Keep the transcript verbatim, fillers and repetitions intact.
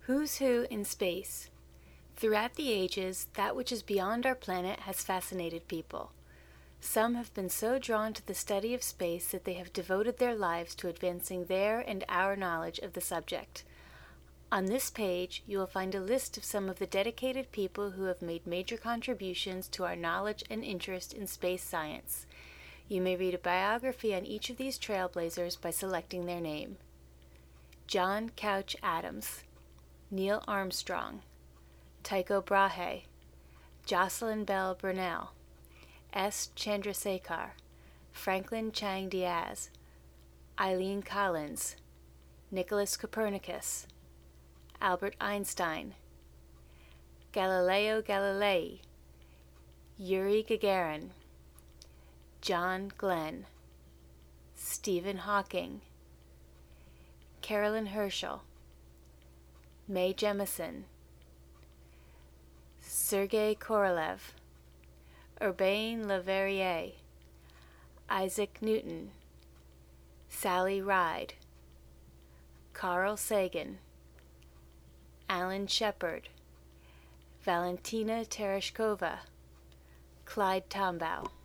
Who's Who in Space. Throughout the ages, that which is beyond our planet has fascinated people. Some have been so drawn to the study of space that they have devoted their lives to advancing their and our knowledge of the subject. On this page, you will find a list of some of the dedicated people who have made major contributions to our knowledge and interest in space science. You may read a biography on each of these trailblazers by selecting their name. John Couch Adams, Neil Armstrong, Tycho Brahe, Jocelyn Bell Burnell, S. Chandrasekhar, Franklin Chang Diaz, Eileen Collins, Nicholas Copernicus, Albert Einstein, Galileo Galilei, Yuri Gagarin, John Glenn, Stephen Hawking, Carolyn Herschel, Mae Jemison, Sergei Korolev, Urbain Le Verrier, Isaac Newton, Sally Ride, Carl Sagan, Alan Shepard, Valentina Tereshkova, Clyde Tombaugh.